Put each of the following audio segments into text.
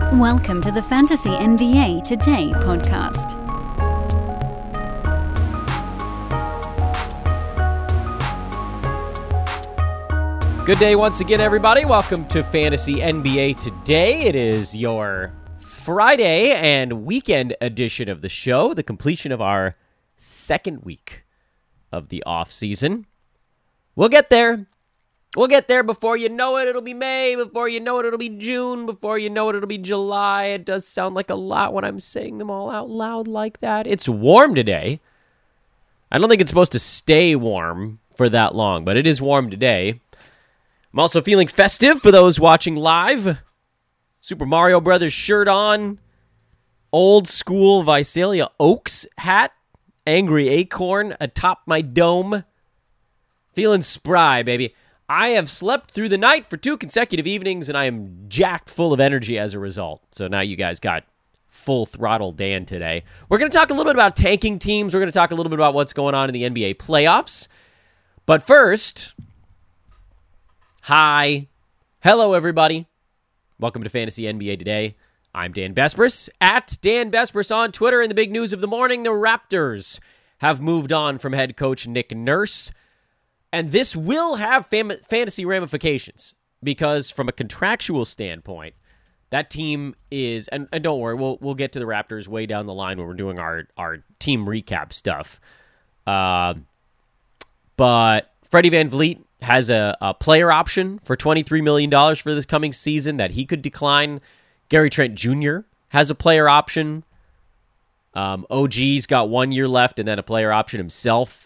Welcome to the Fantasy NBA Today podcast. Good day once again, everybody. Welcome to Fantasy NBA Today. It is your Friday and weekend edition of the show, the completion of our second week of the off season. We'll get there. We'll get there. Before you know it, it'll be May. Before you know it, it'll be June. Before you know it, it'll be July. It does sound like a lot when I'm saying them all out loud like that. It's warm today. I don't think it's supposed to stay warm for that long, but it is warm today. I'm also feeling festive for those watching live. Super Mario Brothers shirt on. Old school Visalia Oaks hat. Angry acorn atop my dome. Feeling spry, baby. I have slept through the night for 2 consecutive evenings, and I am jacked full of energy as a result. So now you guys got full throttle Dan today. We're going to talk a little bit about tanking teams. We're going to talk a little bit about what's going on in the NBA playoffs. But first, hi. Hello, everybody. Welcome to Fantasy NBA Today. I'm Dan Besbris, at Dan Besbris on Twitter. And the big news of the morning, the Raptors have moved on from head coach Nick Nurse. And this will have fantasy ramifications because from a contractual standpoint, that team is, and don't worry, we'll get to the Raptors way down the line when we're doing our team recap stuff. But Freddie VanVleet has a player option for $23 million for this coming season that he could decline. Gary Trent Jr. has a player option. OG's got 1 year left and then a player option himself.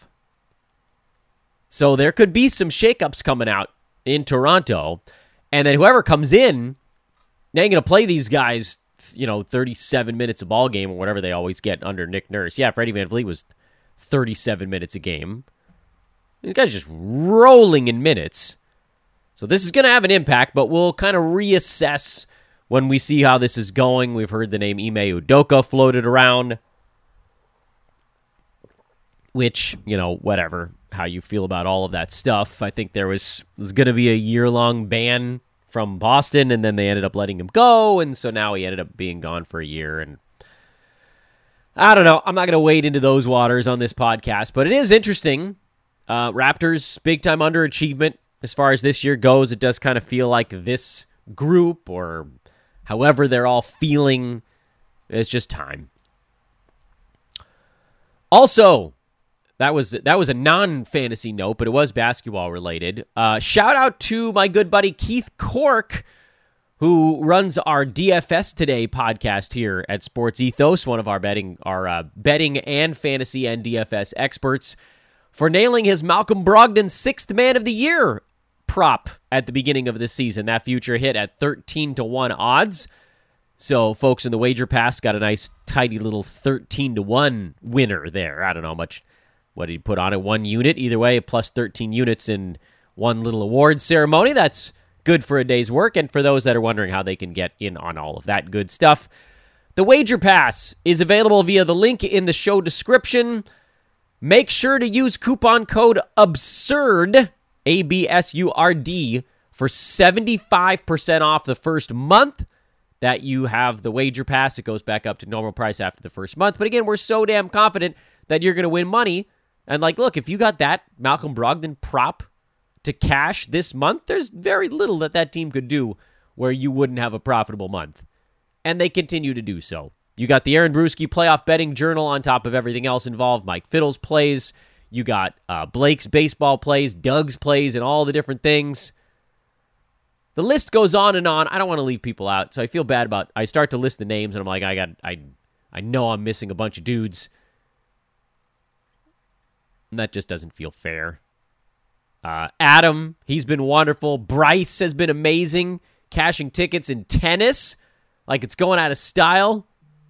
So there could be some shakeups coming out in Toronto. And then whoever comes in, they ain't going to play these guys, 37 minutes a ball game or whatever they always get under Nick Nurse. Yeah, Freddie VanVleet was 37 minutes a game. These guys just rolling in minutes. So this is going to have an impact, but we'll kind of reassess when we see how this is going. We've heard the name Ime Udoka floated around, which, whatever, how you feel about all of that stuff. I think there was going to be a year-long ban from Boston, and then they ended up letting him go, and so now he ended up being gone for a year, and I don't know. I'm not going to wade into those waters on this podcast, but it is interesting. Raptors, big-time underachievement as far as this year goes. It does kind of feel like this group, or however they're all feeling, it's just time. Also, that was a non-fantasy note, but it was basketball related. Shout out to my good buddy Keith Cork, who runs our DFS Today podcast here at Sports Ethos, one of our betting and fantasy and DFS experts, for nailing his Malcolm Brogdon 6th Man of the Year prop at the beginning of the season. That future hit at 13-1 odds. So folks in the Wager Pass got a nice, tidy little 13-1 winner there. I don't know how much. What did he put on it? 1 unit. Either way, plus 13 units in one little award ceremony. That's good for a day's work. And for those that are wondering how they can get in on all of that good stuff, the Wager Pass is available via the link in the show description. Make sure to use coupon code ABSURD, ABSURD, for 75% off the first month that you have the Wager Pass. It goes back up to normal price after the first month. But again, we're so damn confident that you're going to win money. And look, if you got that Malcolm Brogdon prop to cash this month, there's very little that team could do where you wouldn't have a profitable month. And they continue to do so. You got the Aaron Brewski Playoff Betting Journal on top of everything else involved. Mike Fiddle's plays. You got Blake's baseball plays, Doug's plays, and all the different things. The list goes on and on. I don't want to leave people out, so I feel bad about. I start to list the names, and I'm like, I know I'm missing a bunch of dudes. And that just doesn't feel fair. Adam, he's been wonderful. Bryce has been amazing. Cashing tickets in tennis like it's going out of style.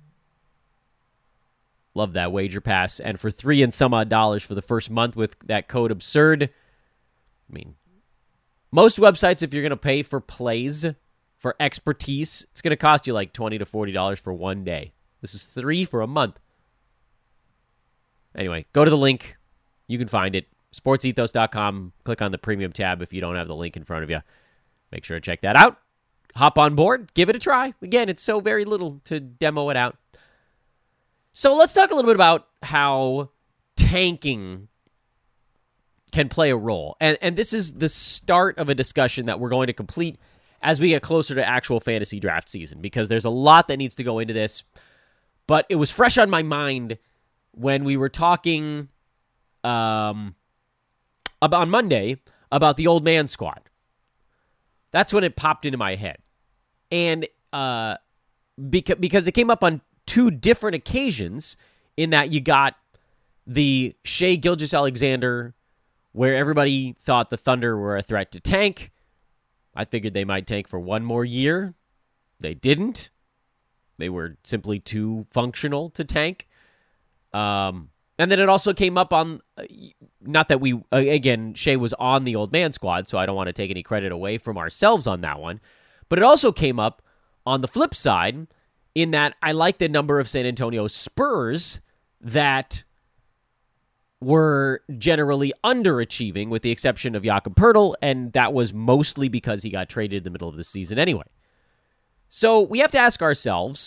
Love that Wager Pass. And for $3 and some odd for the first month with that code ABSURD. I mean, most websites, if you're going to pay for plays, for expertise, it's going to cost you like $20 to $40 for 1 day. This is $3 for a month. Anyway, go to the link. You can find it. sportsethos.com. Click on the premium tab if you don't have the link in front of you. Make sure to check that out. hop on board, give it a try. Again, it's so very little to demo it out. So let's talk a little bit about how tanking can play a role. And this is the start of a discussion that we're going to complete as we get closer to actual fantasy draft season, because there's a lot that needs to go into this. But it was fresh on my mind when we were talking on Monday about the old man squad. That's when it popped into my head. And because it came up on two different occasions, in that you got the Shai Gilgeous-Alexander, where everybody thought the Thunder were a threat to tank. I figured they might tank for one more year. They didn't. They were simply too functional to tank. And then it also came up on, not that we, again, Shai was on the old man squad, so I don't want to take any credit away from ourselves on that one. But it also came up on the flip side, in that I like the number of San Antonio Spurs that were generally underachieving, with the exception of Jakob Poeltl, and that was mostly because he got traded in the middle of the season anyway. So we have to ask ourselves,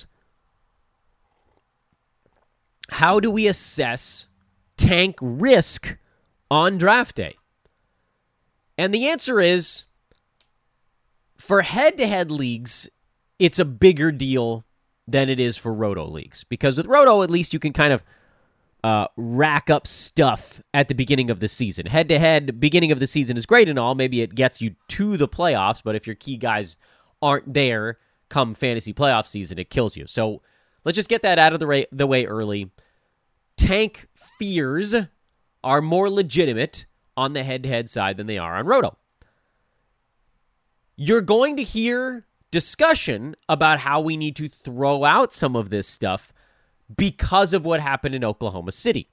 how do we assess tank risk on draft day? And the answer is, for head-to-head leagues, it's a bigger deal than it is for roto leagues. Because with roto, at least you can kind of rack up stuff at the beginning of the season. Head-to-head, beginning of the season is great and all. Maybe it gets you to the playoffs, but if your key guys aren't there come fantasy playoff season, it kills you. So let's just get that out of the way early. Tank fears are more legitimate on the head-to-head side than they are on roto. You're going to hear discussion about how we need to throw out some of this stuff because of what happened in Oklahoma City.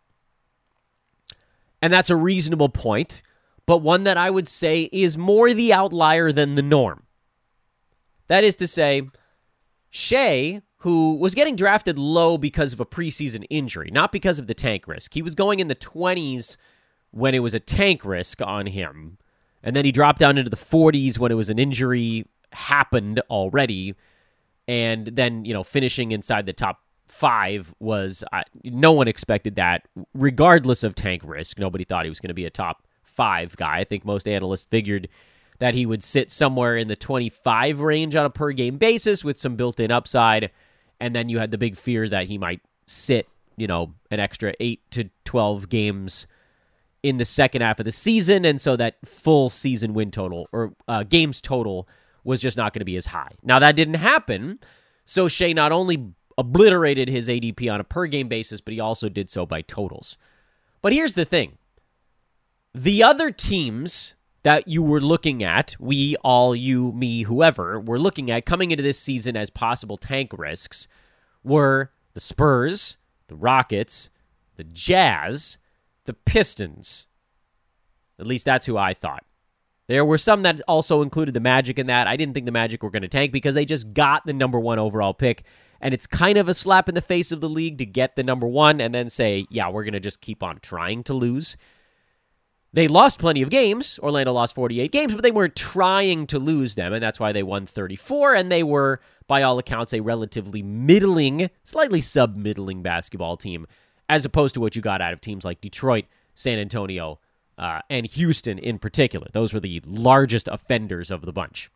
And that's a reasonable point, but one that I would say is more the outlier than the norm. That is to say, Shai, who was getting drafted low because of a preseason injury, not because of the tank risk. He was going in the 20s when it was a tank risk on him, and then he dropped down into the 40s when it was an injury happened already, and then, finishing inside the top 5 was, no one expected that, regardless of tank risk. Nobody thought he was going to be a top 5 guy. I think most analysts figured that he would sit somewhere in the 25 range on a per-game basis with some built-in upside, and then you had the big fear that he might sit, an extra 8 to 12 games in the second half of the season, and so that full season win total, or games total, was just not going to be as high. Now, that didn't happen, so Shai not only obliterated his ADP on a per-game basis, but he also did so by totals. But here's the thing. The other teams that you were looking at, we, all, you, me, whoever, were looking at coming into this season as possible tank risks were the Spurs, the Rockets, the Jazz, the Pistons. At least that's who I thought. There were some that also included the Magic in that. I didn't think the Magic were going to tank because they just got the number 1 overall pick, and it's kind of a slap in the face of the league to get the number 1 and then say, yeah, we're going to just keep on trying to lose. They lost plenty of games. Orlando lost 48 games, but they weren't trying to lose them, and that's why they won 34, and they were, by all accounts, a relatively middling, slightly sub-middling basketball team, as opposed to what you got out of teams like Detroit, San Antonio, and Houston in particular. Those were the largest offenders of the bunch.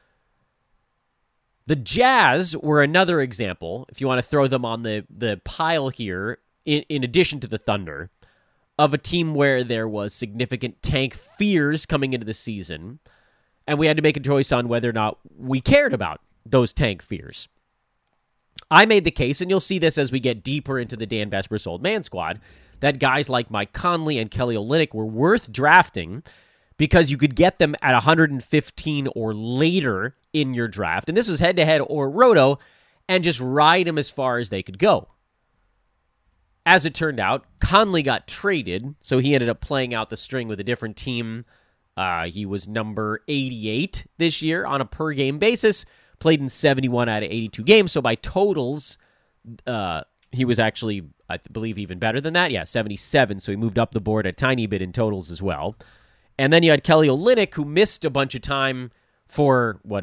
The Jazz were another example, if you want to throw them on the pile here, in addition to the Thunder, of a team where there was significant tank fears coming into the season, and we had to make a choice on whether or not we cared about those tank fears. I made the case, and you'll see this as we get deeper into the Dan Vesper's Old Man Squad, that guys like Mike Conley and Kelly Olynyk were worth drafting because you could get them at 115 or later in your draft, and this was head-to-head or roto, and just ride them as far as they could go. As it turned out, Conley got traded, so he ended up playing out the string with a different team. He was number 88 this year on a per-game basis, played in 71 out of 82 games, so by totals, he was actually, I believe, even better than that. Yeah, 77, so he moved up the board a tiny bit in totals as well. And then you had Kelly Olynyk, who missed a bunch of time for what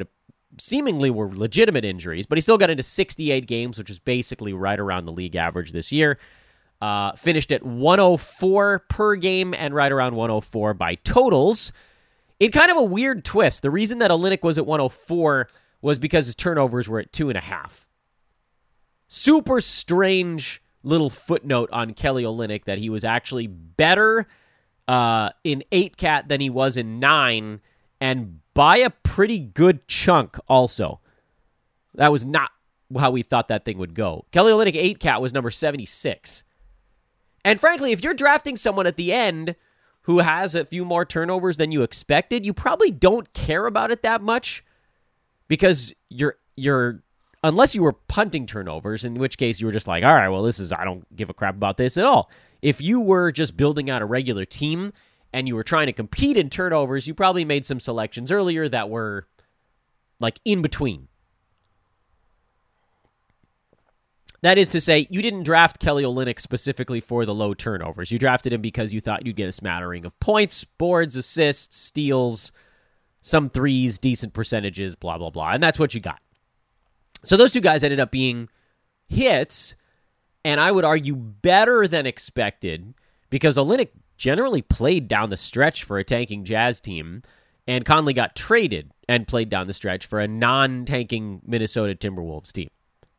seemingly were legitimate injuries, but he still got into 68 games, which is basically right around the league average this year. Finished at 104 per game and right around 104 by totals. In kind of a weird twist, the reason that Olynyk was at 104 was because his turnovers were at 2.5. Super strange little footnote on Kelly Olynyk that he was actually better in 8-cat than he was in 9, and by a pretty good chunk also. That was not how we thought that thing would go. Kelly Olynyk 8-cat was number 76. And frankly, if you're drafting someone at the end who has a few more turnovers than you expected, you probably don't care about it that much because you're unless you were punting turnovers, in which case you were just like, all right, well, I don't give a crap about this at all. If you were just building out a regular team and you were trying to compete in turnovers, you probably made some selections earlier that were like in between. That is to say, you didn't draft Kelly Olynyk specifically for the low turnovers. You drafted him because you thought you'd get a smattering of points, boards, assists, steals, some threes, decent percentages, blah, blah, blah. And that's what you got. So those two guys ended up being hits, and I would argue better than expected, because Olynyk generally played down the stretch for a tanking Jazz team, and Conley got traded and played down the stretch for a non-tanking Minnesota Timberwolves team.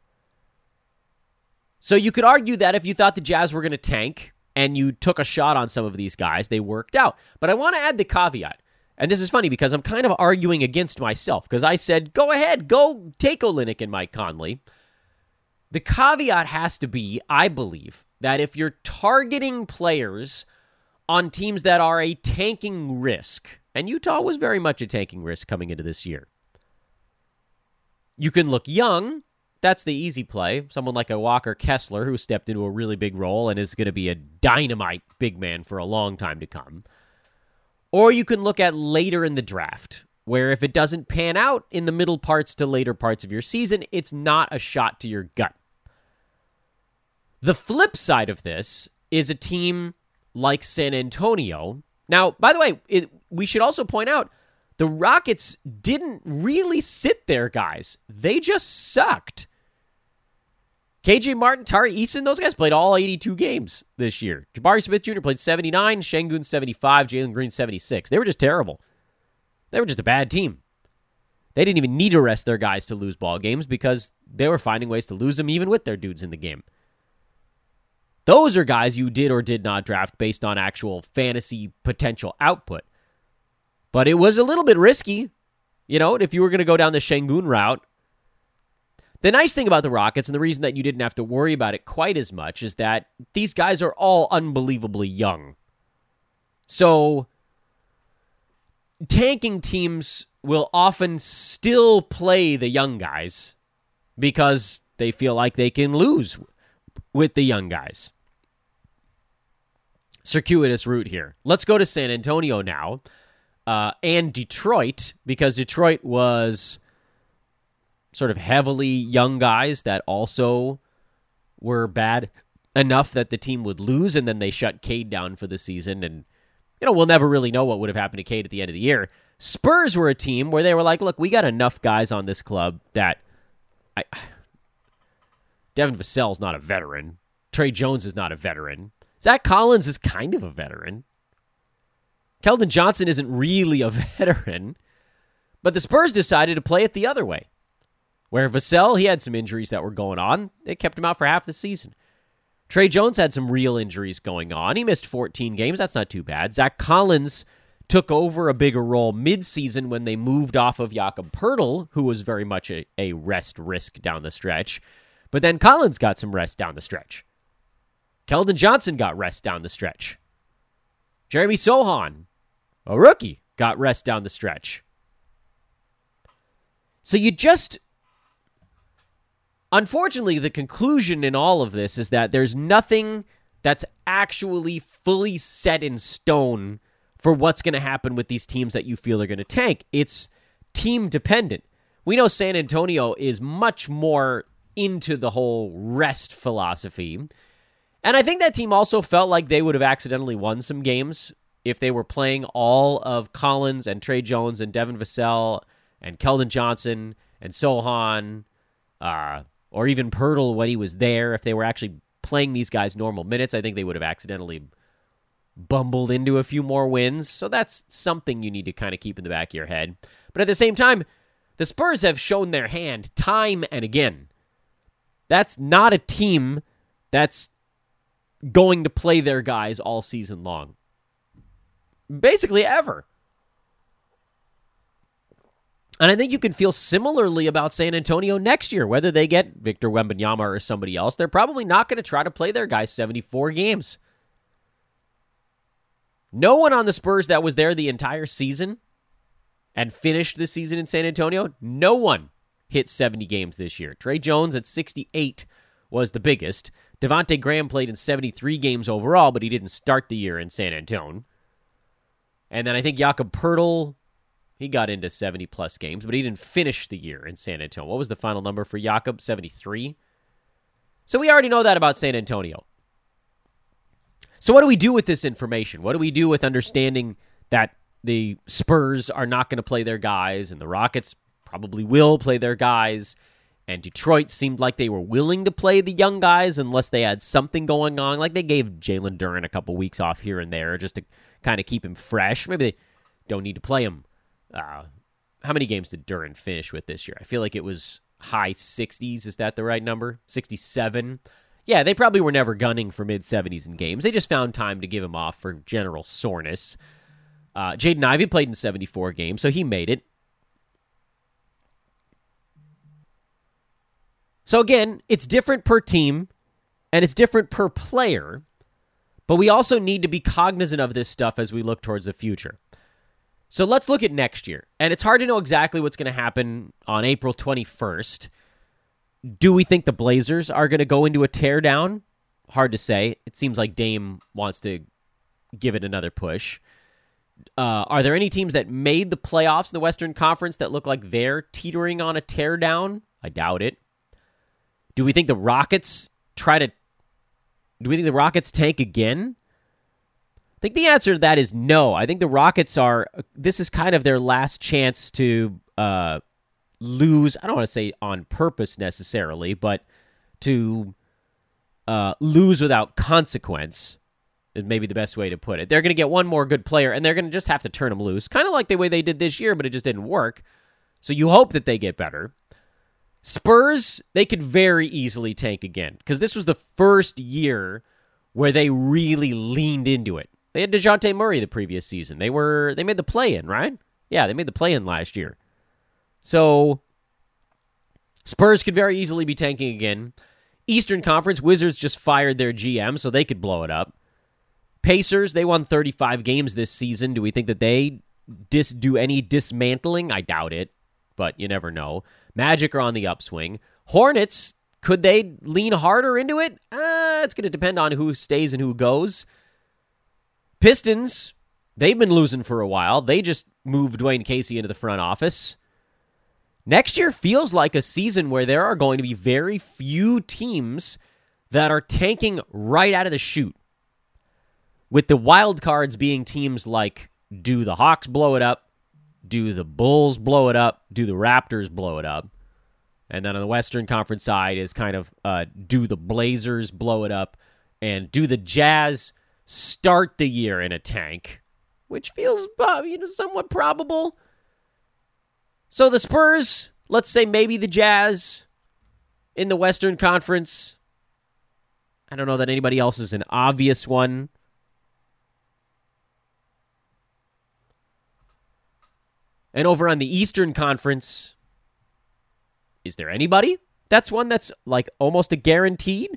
So you could argue that if you thought the Jazz were going to tank and you took a shot on some of these guys, they worked out. But I want to add the caveat. And this is funny because I'm kind of arguing against myself because I said, go ahead, go take Olynyk and Mike Conley. The caveat has to be, I believe, that if you're targeting players on teams that are a tanking risk, and Utah was very much a tanking risk coming into this year, you can look young. That's the easy play. Someone like a Walker Kessler who stepped into a really big role and is going to be a dynamite big man for a long time to come. Or you can look at later in the draft, where if it doesn't pan out in the middle parts to later parts of your season, it's not a shot to your gut. The flip side of this is a team like San Antonio. Now, by the way, we should also point out, the Rockets didn't really sit there, guys. They just sucked. KJ Martin, Tari Eason, those guys played all 82 games this year. Jabari Smith Jr. played 79, Şengün 75, Jalen Green 76. They were just terrible. They were just a bad team. They didn't even need to rest their guys to lose ball games because they were finding ways to lose them even with their dudes in the game. Those are guys you did or did not draft based on actual fantasy potential output. But it was a little bit risky, if you were going to go down the Şengün route. The nice thing about the Rockets, and the reason that you didn't have to worry about it quite as much, is that these guys are all unbelievably young. So, tanking teams will often still play the young guys because they feel like they can lose with the young guys. Circuitous route here. Let's go to San Antonio now, and Detroit, because Detroit was sort of heavily young guys that also were bad enough that the team would lose, and then they shut Cade down for the season, and we'll never really know what would have happened to Cade at the end of the year. Spurs were a team where they were like, look, we got enough guys on this club that Devin Vassell's not a veteran. Trey Jones is not a veteran. Zach Collins is kind of a veteran. Keldon Johnson isn't really a veteran. But the Spurs decided to play it the other way, where Vassell, he had some injuries that were going on. They kept him out for half the season. Trey Jones had some real injuries going on. He missed 14 games. That's not too bad. Zach Collins took over a bigger role mid-season when they moved off of Jakob Poeltl, who was very much a rest risk down the stretch. But then Collins got some rest down the stretch. Keldon Johnson got rest down the stretch. Jeremy Sohan, a rookie, got rest down the stretch. So you just... Unfortunately, the conclusion in all of this is that there's nothing that's actually fully set in stone for what's going to happen with these teams that you feel are going to tank. It's team dependent. We know San Antonio is much more into the whole rest philosophy. And I think that team also felt like they would have accidentally won some games if they were playing all of Collins and Trey Jones and Devin Vassell and Keldon Johnson and Sohan, or even Pirtle when he was there, if they were actually playing these guys normal minutes, I think they would have accidentally bumbled into a few more wins. So that's something you need to kind of keep in the back of your head. But at the same time, the Spurs have shown their hand time and again. That's not a team that's going to play their guys all season long. Basically ever. And I think you can feel similarly about San Antonio next year. Whether they get Victor Wembanyama or somebody else, they're probably not going to try to play their guys 74 games. No one on the Spurs that was there the entire season and finished the season in San Antonio, no one hit 70 games this year. Trey Jones at 68 was the biggest. Devontae Graham played in 73 games overall, but he didn't start the year in San Antonio. And then I think Jakob Poeltl, he got into 70-plus games, but he didn't finish the year in San Antonio. What was the final number for Jakob? 73? So we already know that about San Antonio. So what do we do with this information? What do we do with understanding that the Spurs are not going to play their guys and the Rockets probably will play their guys, and Detroit seemed like they were willing to play the young guys unless they had something going on, like they gave Jalen Duren a couple weeks off here and there just to kind of keep him fresh. Maybe they don't need to play him. How many games did Duren finish with this year? I feel like it was high 60s. Is that the right number? 67? Yeah, they probably were never gunning for mid-70s in games. They just found time to give him off for general soreness. Jaden Ivey played in 74 games, so he made it. So again, it's different per team, and it's different per player, but we also need to be cognizant of this stuff as we look towards the future. So let's look at next year, and it's hard to know exactly what's going to happen on April 21st. Do we think the Blazers are going to go into a teardown? Hard to say. It seems like Dame wants to give it another push. Are there any teams that made the playoffs in the Western Conference that look like they're teetering on a teardown? I doubt it. Do we think the Rockets tank again? I think the answer to that is no. I think the Rockets this is kind of their last chance to lose. I don't want to say on purpose necessarily, but to lose without consequence is maybe the best way to put it. They're going to get one more good player, and they're going to just have to turn them loose, kind of like the way they did this year, but it just didn't work. So you hope that they get better. Spurs, they could very easily tank again, because this was the first year where they really leaned into it. They had DeJounte Murray the previous season. They made the play-in, right? Yeah, they made the play-in last year. So Spurs could very easily be tanking again. Eastern Conference, Wizards just fired their GM, so they could blow it up. Pacers, they won 35 games this season. Do we think that they do any dismantling? I doubt it, but you never know. Magic are on the upswing. Hornets, could they lean harder into it? It's going to depend on who stays and who goes. Pistons, they've been losing for a while. They just moved Dwayne Casey into the front office. Next year feels like a season where there are going to be very few teams that are tanking right out of the chute. With the wild cards being teams like, do the Hawks blow it up? Do the Bulls blow it up? Do the Raptors blow it up? And then on the Western Conference side is kind of, do the Blazers blow it up? And do the Jazz start the year in a tank? Which feels somewhat probable. So the Spurs, let's say maybe the Jazz in the Western Conference. I don't know that anybody else is an obvious one. And over on the Eastern Conference, is there anybody? That's one that's like almost a guaranteed?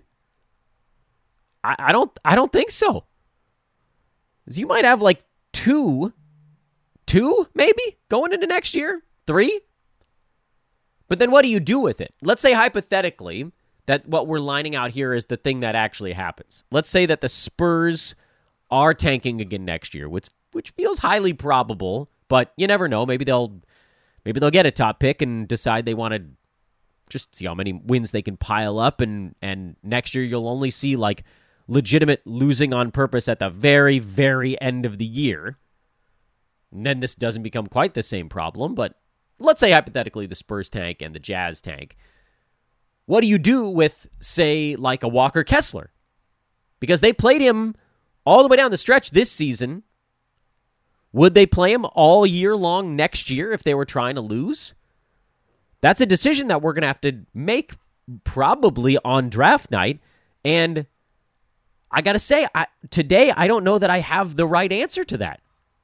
I don't think so. You might have like two maybe going into next year, 3. But then what do you do with it? Let's say hypothetically that what we're lining out here is the thing that actually happens. Let's say that the Spurs are tanking again next year, which feels highly probable. But you never know. Maybe they'll get a top pick and decide they want to just see how many wins they can pile up, and next year you'll only see like legitimate losing on purpose at the very, very end of the year. And then this doesn't become quite the same problem, but let's say hypothetically the Spurs tank and the Jazz tank, what do you do with, say, like a Walker Kessler? Because they played him all the way down the stretch this season. Would they play him all year long next year if they were trying to lose? That's a decision that we're going to have to make probably on draft night. And I got to say, today I don't know that I have the right answer to that.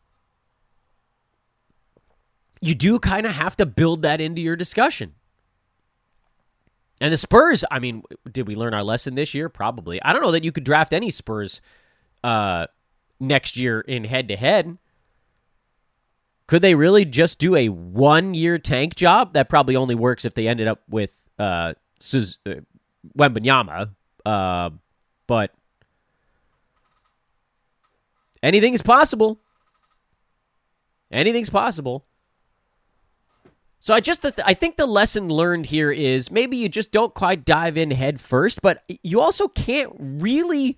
You do kind of have to build that into your discussion. And the Spurs, I mean, did we learn our lesson this year? Probably. I don't know that you could draft any Spurs next year in head-to-head. Could they really just do a one-year tank job? That probably only works if they ended up with Wembanyama. But anything is possible. Anything's possible. So I think the lesson learned here is maybe you just don't quite dive in head first, but you also can't really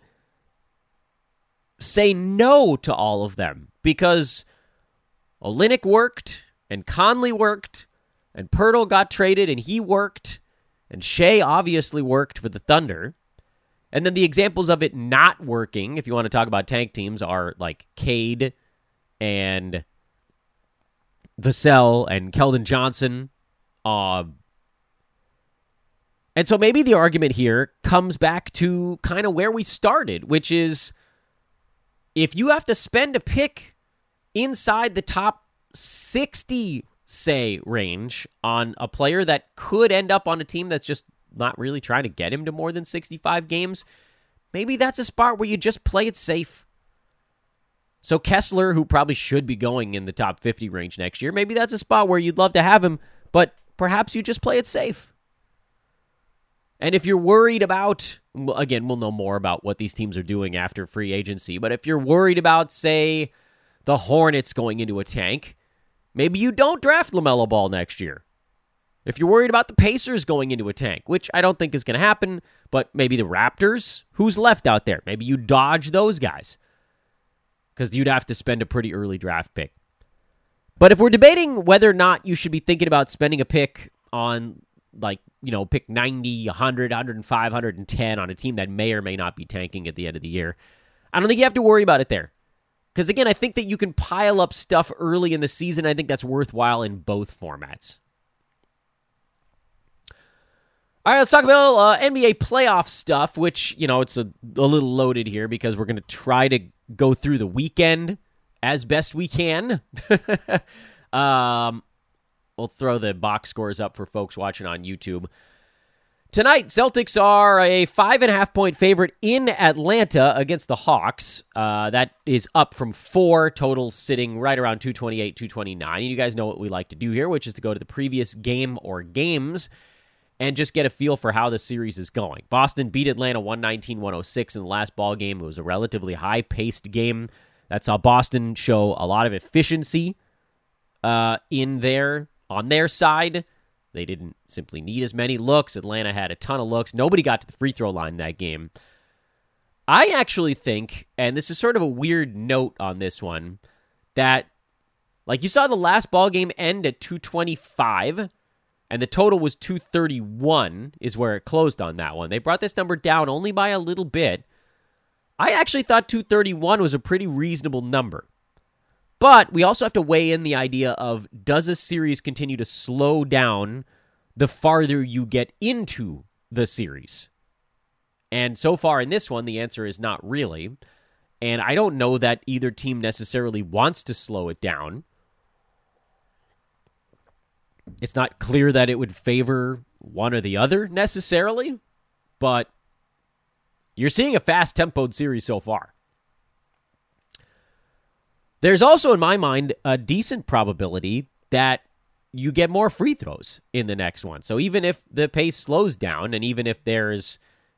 say no to all of them because Olynyk worked and Conley worked and Poeltl got traded and he worked and Shea obviously worked for the Thunder. And then the examples of it not working, if you want to talk about tank teams, are like Cade and Vassell and Keldon Johnson. And so maybe the argument here comes back to kind of where we started, which is if you have to spend a pick inside the top 60, say, range on a player that could end up on a team that's just not really trying to get him to more than 65 games, maybe that's a spot where you just play it safe. So Kessler, who probably should be going in the top 50 range next year, maybe that's a spot where you'd love to have him, but perhaps you just play it safe. And if you're worried about, again, we'll know more about what these teams are doing after free agency, but if you're worried about, say, the Hornets going into a tank, maybe you don't draft LaMelo Ball next year. If you're worried about the Pacers going into a tank, which I don't think is going to happen, but maybe the Raptors, who's left out there? Maybe you dodge those guys because you'd have to spend a pretty early draft pick. But if we're debating whether or not you should be thinking about spending a pick on, like, you know, pick 90, 100, 105, 110 on a team that may or may not be tanking at the end of the year, I don't think you have to worry about it there. Because, again, I think that you can pile up stuff early in the season. I think that's worthwhile in both formats. All right, let's talk about NBA playoff stuff, which, you know, it's a little loaded here because we're going to try to go through the weekend as best we can. We'll throw the box scores up for folks watching on YouTube. Tonight, Celtics are a 5.5-point favorite in Atlanta against the Hawks. That is up from 4, total sitting right around 228, 229. And you guys know what we like to do here, which is to go to the previous game or games and just get a feel for how the series is going. Boston beat Atlanta 119-106 in the last ball game. It was a relatively high-paced game that saw Boston show a lot of efficiency on their side. They didn't simply need as many looks. Atlanta had a ton of looks. Nobody got to the free throw line in that game. I actually think, and this is sort of a weird note on this one, that, like, you saw the last ball game end at 225, and the total was 231 is where it closed on that one. They brought this number down only by a little bit. I actually thought 231 was a pretty reasonable number. But we also have to weigh in the idea of, does a series continue to slow down the farther you get into the series? And so far in this one, the answer is not really. And I don't know that either team necessarily wants to slow it down. It's not clear that it would favor one or the other necessarily, but you're seeing a fast-tempoed series so far. There's also, in my mind, a decent probability that you get more free throws in the next one. So even if the pace slows down, and even if there's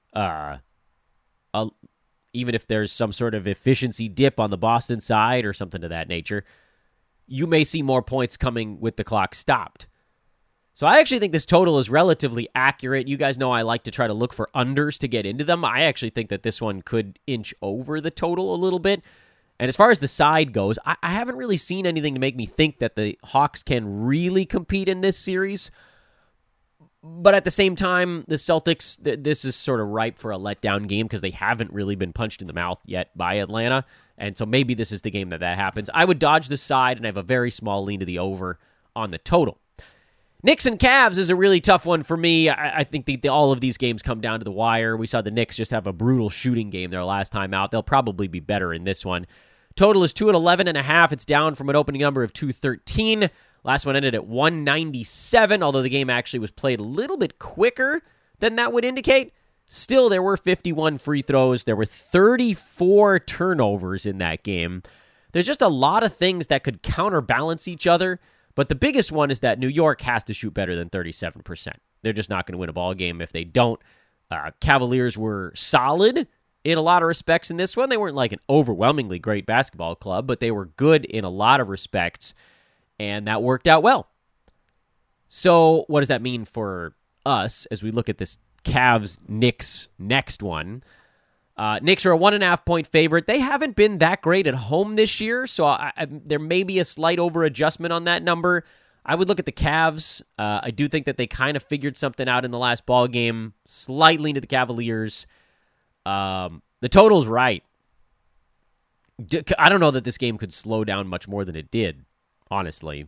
some sort of efficiency dip on the Boston side or something to that nature, you may see more points coming with the clock stopped. So I actually think this total is relatively accurate. You guys know I like to try to look for unders to get into them. I actually think that this one could inch over the total a little bit. And as far as the side goes, I haven't really seen anything to make me think that the Hawks can really compete in this series. But at the same time, the Celtics, this is sort of ripe for a letdown game because they haven't really been punched in the mouth yet by Atlanta. And so maybe this is the game that happens. I would dodge the side and I have a very small lean to the over on the total. Knicks and Cavs is a really tough one for me. I think all of these games come down to the wire. We saw the Knicks just have a brutal shooting game their last time out. They'll probably be better in this one. Total is 211.5. It's down from an opening number of 213. Last one ended at 197, although the game actually was played a little bit quicker than that would indicate. Still, there were 51 free throws. There were 34 turnovers in that game. There's just a lot of things that could counterbalance each other, but the biggest one is that New York has to shoot better than 37%. They're just not going to win a ball game if they don't. Cavaliers were solid in a lot of respects in this one. They weren't like an overwhelmingly great basketball club, but they were good in a lot of respects. And that worked out well. So what does that mean for us as we look at this Cavs-Knicks next one? Knicks are a 1.5-point favorite. They haven't been that great at home this year, so there may be a slight over-adjustment on that number. I would look at the Cavs. I do think that they kind of figured something out in the last ball game, slightly into the Cavaliers. The total's right. I don't know that this game could slow down much more than it did. Honestly,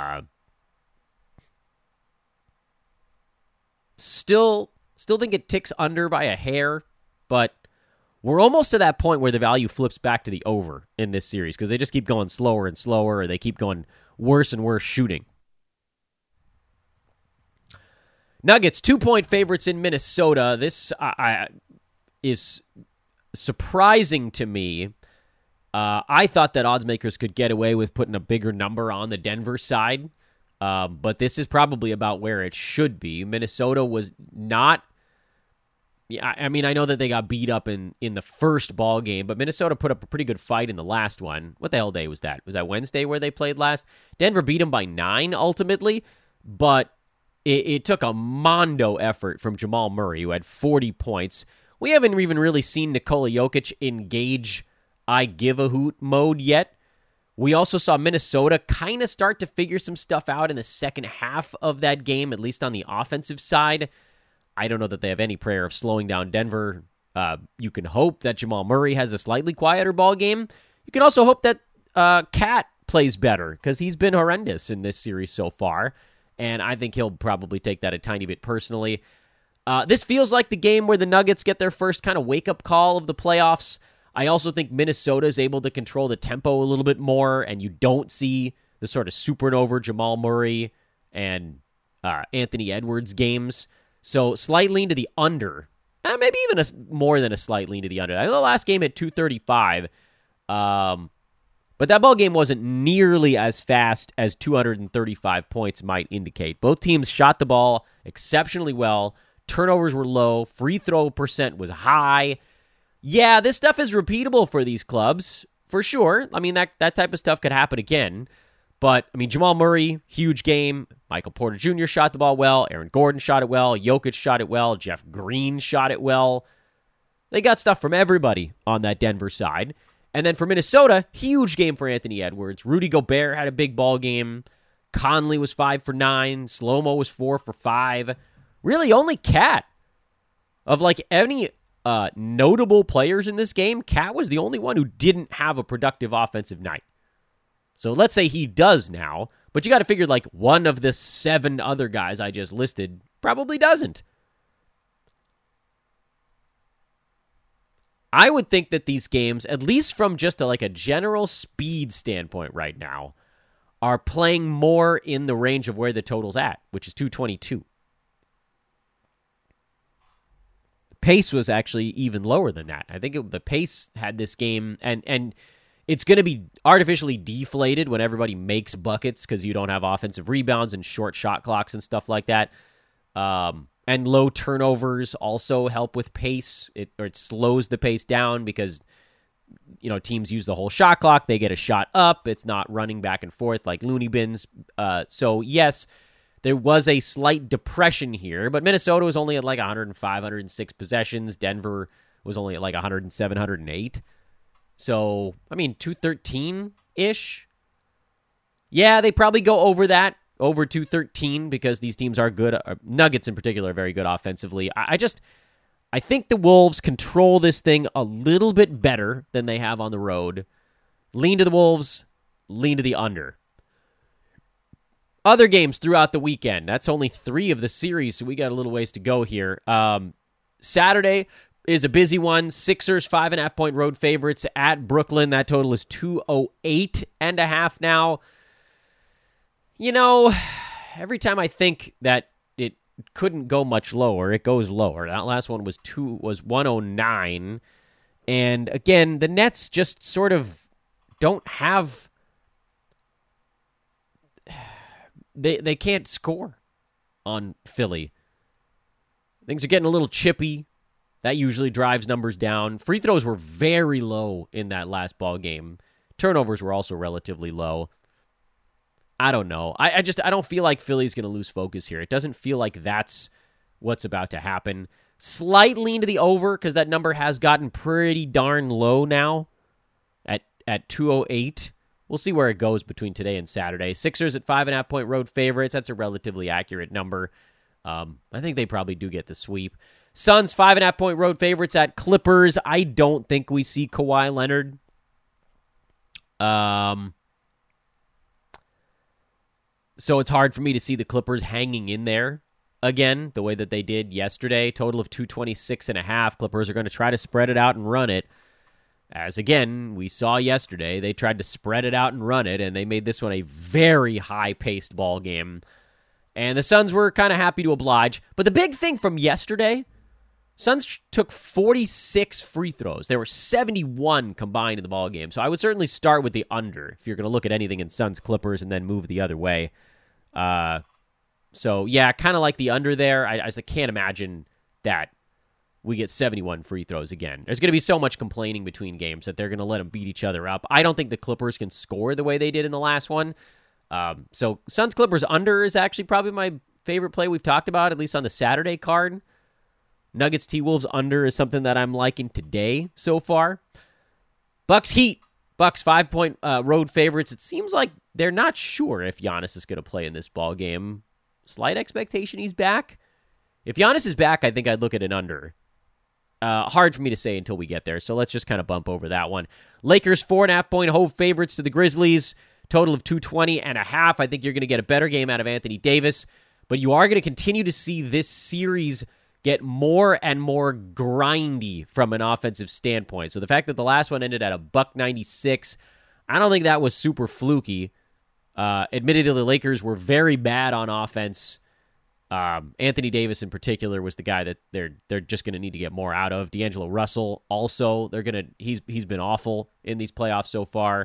still think it ticks under by a hair, but we're almost to that point where the value flips back to the over in this series because they just keep going slower and slower, or they keep going worse and worse shooting. Nuggets 2-point favorites in Minnesota. This is surprising to me. I thought that odds makers could get away with putting a bigger number on the Denver side, but this is probably about where it should be. Minnesota was not. Yeah, I mean, I know that they got beat up in the first ball game, but Minnesota put up a pretty good fight in the last one. What the hell day was that? Was that Wednesday where they played last? Denver beat them by 9 ultimately, but it took a mondo effort from Jamal Murray, who had 40 points. We haven't even really seen Nikola Jokic engage I give a hoot mode yet. We also saw Minnesota kind of start to figure some stuff out in the second half of that game, at least on the offensive side. I don't know that they have any prayer of slowing down Denver. You can hope that Jamal Murray has a slightly quieter ball game. You can also hope that Cat plays better because he's been horrendous in this series so far, and I think he'll probably take that a tiny bit personally. This feels like the game where the Nuggets get their first kind of wake-up call of the playoffs. I also think Minnesota is able to control the tempo a little bit more, and you don't see the sort of supernova Jamal Murray and Anthony Edwards games. So slight lean to the under. Maybe even more than a slight lean to the under. I know the last game at 235, but that ball game wasn't nearly as fast as 235 points might indicate. Both teams shot the ball exceptionally well. Turnovers were low. Free throw percent was high. Yeah, this stuff is repeatable for these clubs, for sure. I mean, that type of stuff could happen again. But, I mean, Jamal Murray, huge game. Michael Porter Jr. shot the ball well. Aaron Gordon shot it well. Jokic shot it well. Jeff Green shot it well. They got stuff from everybody on that Denver side. And then for Minnesota, huge game for Anthony Edwards. Rudy Gobert had a big ball game. Conley was 5 for 9. Slow-Mo was 4 for 5. Really, only Cat. Of, like, any notable players in this game, Cat was the only one who didn't have a productive offensive night. So let's say he does now, but you got to figure like one of the 7 other guys I just listed probably doesn't. I would think that these games, at least from just a general speed standpoint right now, are playing more in the range of where the total's at, which is 222. Pace was actually even lower than that. I think the pace had this game, and it's going to be artificially deflated when everybody makes buckets because you don't have offensive rebounds and short shot clocks and stuff like that. And low turnovers also help with pace. It slows the pace down because teams use the whole shot clock. They get a shot up. It's not running back and forth like loony bins. So yes, there was a slight depression here, but Minnesota was only at like 105, 106 possessions. Denver was only at like 107, 108. So, 213-ish. Yeah, they probably go over that, over 213, because these teams are good. Nuggets in particular are very good offensively. I think the Wolves control this thing a little bit better than they have on the road. Lean to the Wolves, lean to the under. Other games throughout the weekend. That's only 3 of the series, so we got a little ways to go here. Saturday is a busy one. Sixers 5.5-point road favorites at Brooklyn. That total is 208.5 now. Every time I think that it couldn't go much lower, it goes lower. That last one was 109. And again, the Nets just sort of don't have... They can't score on Philly. Things are getting a little chippy. That usually drives numbers down. Free throws were very low in that last ball game. Turnovers were also relatively low. I don't know. I don't feel like Philly's going to lose focus here. It doesn't feel like that's what's about to happen. Slight lean to the over because that number has gotten pretty darn low now at 208. We'll see where it goes between today and Saturday. Sixers at 5.5-point road favorites. That's a relatively accurate number. I think they probably do get the sweep. Suns 5.5-point road favorites at Clippers. I don't think we see Kawhi Leonard. So it's hard for me to see the Clippers hanging in there again, the way that they did yesterday. Total of 226.5. Clippers are going to try to spread it out and run it. As again, we saw yesterday, they tried to spread it out and run it, and they made this one a very high-paced ball game. And the Suns were kind of happy to oblige. But the big thing from yesterday, Suns took 46 free throws. There were 71 combined in the ball game. So I would certainly start with the under if you're going to look at anything in Suns Clippers and then move the other way. So yeah, kind of like the under there. I can't imagine that we get 71 free throws again. There's going to be so much complaining between games that they're going to let them beat each other up. I don't think the Clippers can score the way they did in the last one. So Suns Clippers under is actually probably my favorite play we've talked about, at least on the Saturday card. Nuggets T-Wolves under is something that I'm liking today so far. Bucks Heat. Bucks 5-point road favorites. It seems like they're not sure if Giannis is going to play in this ball game. Slight expectation he's back. If Giannis is back, I think I'd look at an under. Hard for me to say until we get there, so let's just kind of bump over that one. Lakers 4.5-point home favorites to the Grizzlies. Total of 220.5. I think you're going to get a better game out of Anthony Davis, but you are going to continue to see this series get more and more grindy from an offensive standpoint. So the fact that the last one ended at $196, I don't think that was super fluky. Admittedly, the Lakers were very bad on offense. Anthony Davis in particular was the guy that they're just going to need to get more out of. D'Angelo Russell also, he's been awful in these playoffs so far.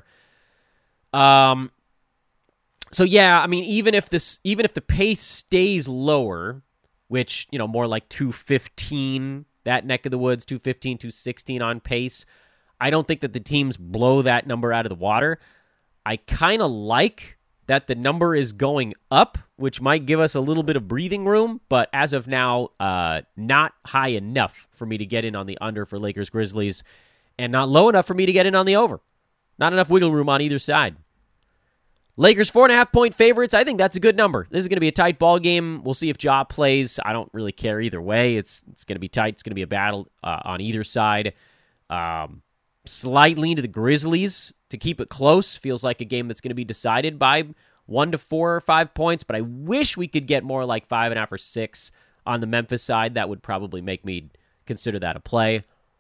So yeah, I mean, even if the pace stays lower, which, more like 215, that neck of the woods, 215, 216 on pace, I don't think that the teams blow that number out of the water. I kind of like that the number is going up, which might give us a little bit of breathing room, but as of now, not high enough for me to get in on the under for Lakers Grizzlies, and not low enough for me to get in on the over. Not enough wiggle room on either side. Lakers 4.5-point favorites. I think that's a good number. This is going to be a tight ball game. We'll see if Ja plays. I don't really care either way. It's going to be tight. It's going to be a battle on either side. Slight lean to the Grizzlies to keep it close. Feels like a game that's going to be decided by 1 to 4 or 5 points, but I wish we could get more like 5.5 or 6 on the Memphis side. That would probably make me consider that a play.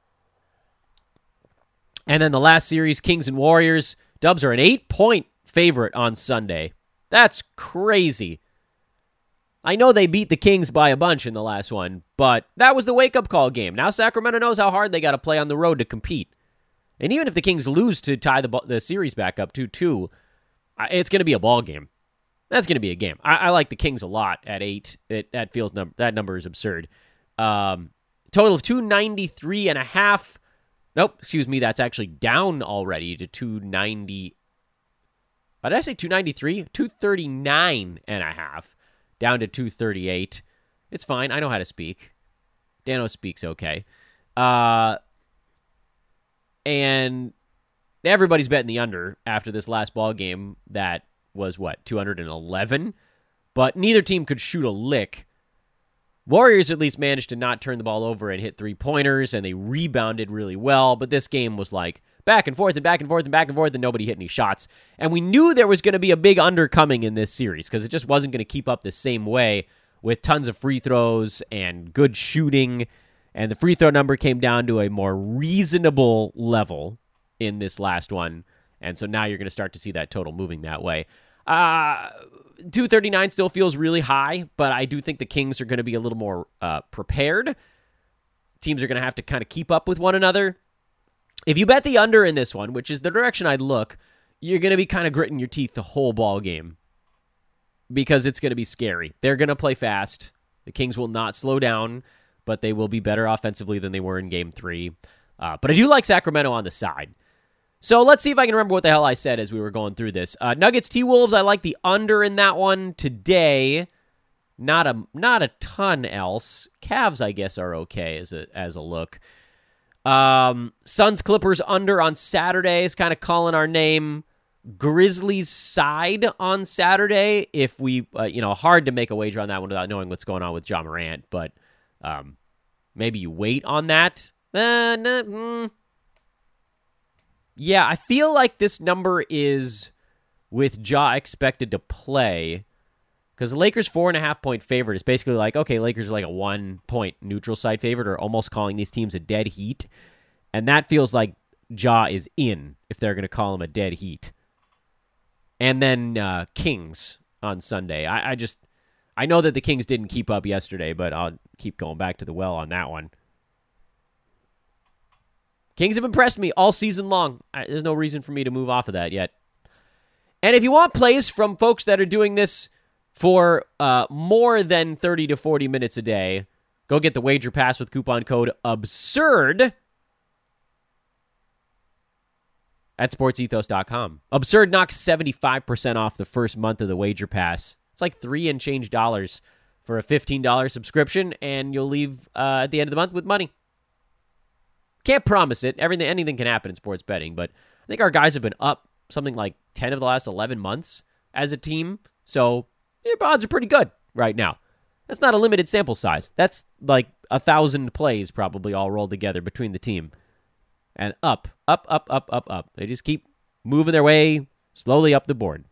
And then the last series, Kings and Warriors. Dubs are an 8-point favorite on Sunday. That's crazy. I know they beat the Kings by a bunch in the last one, but that was the wake-up call game. Now Sacramento knows how hard they got to play on the road to compete. And even if the Kings lose to tie the series back up 2-2, it's going to be a ball game. That's going to be a game. I like the Kings a lot at 8. That number is absurd. Total of 293.5. Nope, excuse me, that's actually down already to 290. Did I say 293? 239.5. Down to 238. It's fine. I know how to speak. Dano speaks okay. And everybody's betting the under after this last ball game that was, 211? But neither team could shoot a lick. Warriors at least managed to not turn the ball over and hit three-pointers, and they rebounded really well. But this game was like back and forth and back and forth and back and forth, and nobody hit any shots. And we knew there was going to be a big under coming in this series because it just wasn't going to keep up the same way with tons of free throws and good shooting. And the free throw number came down to a more reasonable level in this last one. And so now you're going to start to see that total moving that way. 239 still feels really high, but I do think the Kings are going to be a little more prepared. Teams are going to have to kind of keep up with one another. If you bet the under in this one, which is the direction I'd look, you're going to be kind of gritting your teeth the whole ball game because it's going to be scary. They're going to play fast. The Kings will not slow down, but they will be better offensively than they were in Game 3. But I do like Sacramento on the side. So let's see if I can remember what the hell I said as we were going through this. Nuggets T-Wolves, I like the under in that one today. Not a ton else. Cavs, I guess, are okay as a look. Suns Clippers under on Saturday is kind of calling our name. Grizzlies side on Saturday. If we, hard to make a wager on that one without knowing what's going on with Ja Morant, but maybe you wait on that. Yeah, I feel like this number is with Ja expected to play because the Lakers 4.5-point favorite is basically like, okay, Lakers are like a 1-point neutral side favorite or almost calling these teams a dead heat. And that feels like Ja is in if they're going to call him a dead heat. And then Kings on Sunday. I know that the Kings didn't keep up yesterday, but I'll keep going back to the well on that one. Kings have impressed me all season long. There's no reason for me to move off of that yet. And if you want plays from folks that are doing this for more than 30 to 40 minutes a day, go get the Wager Pass with coupon code ABSURD at sportsethos.com. Absurd knocks 75% off the first month of the Wager Pass. It's like $3 and change for a $15 subscription, and you'll leave at the end of the month with money. Can't promise it. Anything can happen in sports betting, but I think our guys have been up something like 10 of the last 11 months as a team, so your odds are pretty good right now. That's not a limited sample size. That's like 1,000 plays probably all rolled together between the team. And up. They just keep moving their way slowly up the board.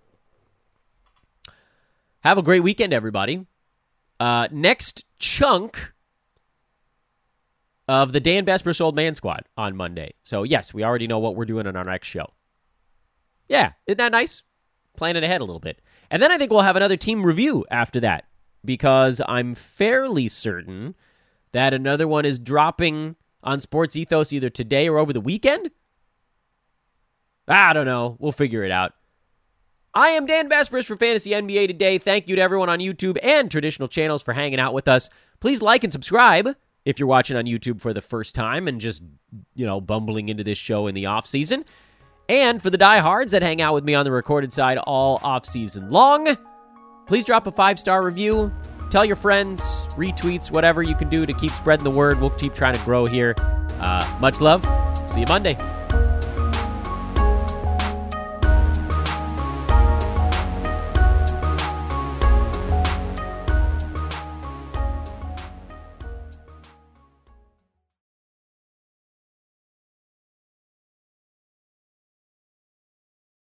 Have a great weekend, everybody. Next chunk of the Dan Besbris Old Man Squad on Monday. So, yes, we already know what we're doing on our next show. Yeah, isn't that nice? Planning ahead a little bit. And then I think we'll have another team review after that because I'm fairly certain that another one is dropping on Sports Ethos either today or over the weekend. I don't know. We'll figure it out. I am Dan Besbris for Fantasy NBA Today. Thank you to everyone on YouTube and traditional channels for hanging out with us. Please like and subscribe if you're watching on YouTube for the first time and just, bumbling into this show in the off-season. And for the diehards that hang out with me on the recorded side all off-season long, please drop a 5-star review. Tell your friends, retweets, whatever you can do to keep spreading the word. We'll keep trying to grow here. Much love. See you Monday.